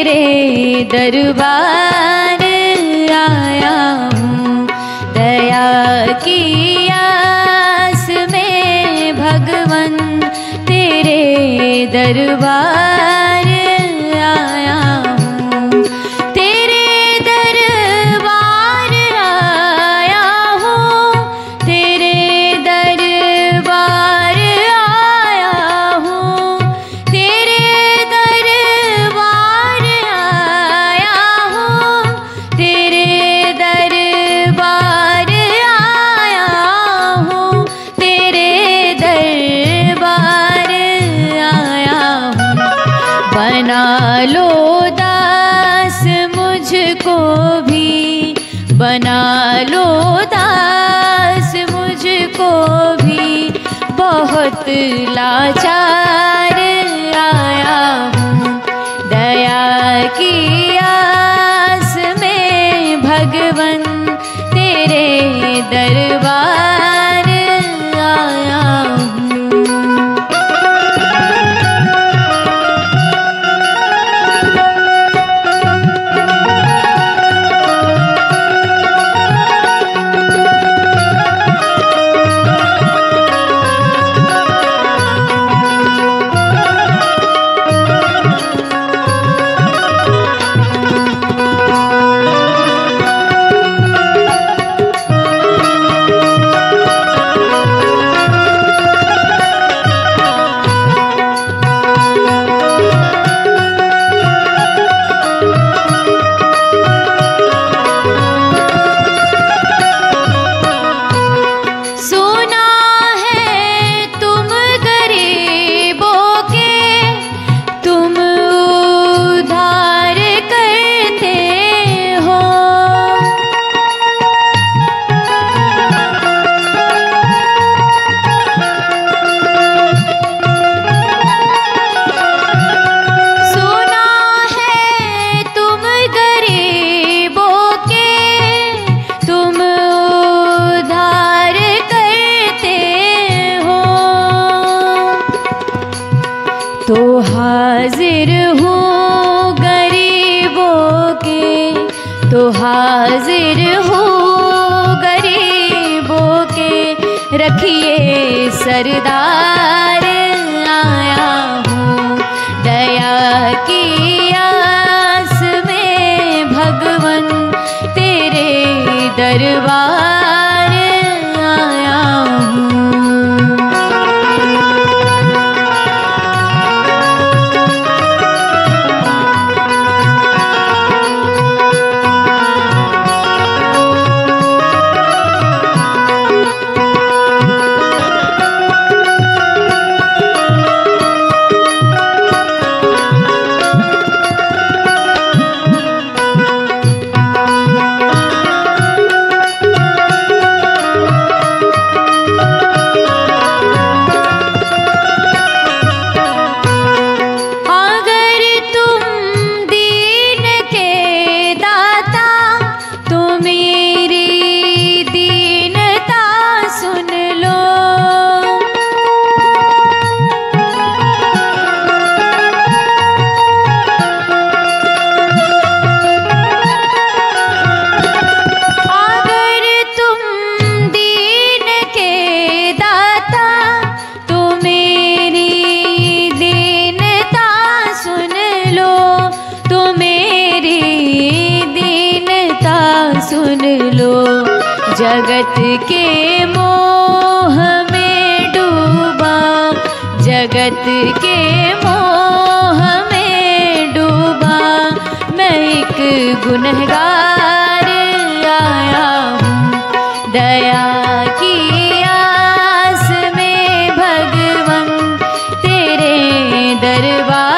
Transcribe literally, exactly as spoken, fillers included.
तेरे दरबार आया हूँ। दया की आस में भगवन तेरे दरबार आया हूँ। तेरे दरबार आया हूँ, तेरे दरबार आया हूँ, तेरे दरबार आया हूँ, तेरे दरबार आया हूँ, तेरे दरबार आया हूँ। बना लो दास मुझको भी, बना लो दास मुझको भी, बहुत लाचार आया हूँ। दया की आस में भगवन तेरे दरबार आया हूँ। तो हाजिर हूँ गरीबों के, तो हाजिर हूँ गरीबों के, रखिए सरदार आया हूँ। दया की आस में भगवन तेरे दरबार आया हूँ। सुन लो, जगत के मोह में डूबा, जगत के मोह में डूबा, मैं एक गुनहगार आया हूँ। दया की आस में भगवन तेरे दरबार